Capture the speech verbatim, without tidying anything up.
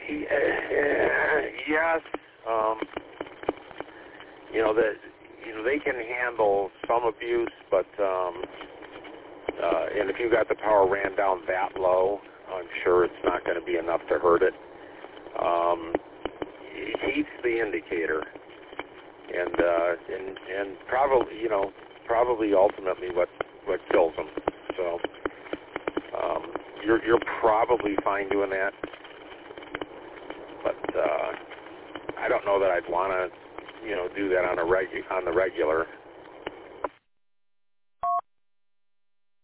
Uh, yes, um, you know that you know they can handle some abuse, but um, uh, and if you got the power ran down that low, I'm sure it's not going to be enough to hurt it. Um, heat's the indicator, and uh, and and probably you know probably ultimately what what kills them. So um, you're you're probably fine doing that. But uh, I don't know that I'd want to, you know, do that on a regu- on the regular.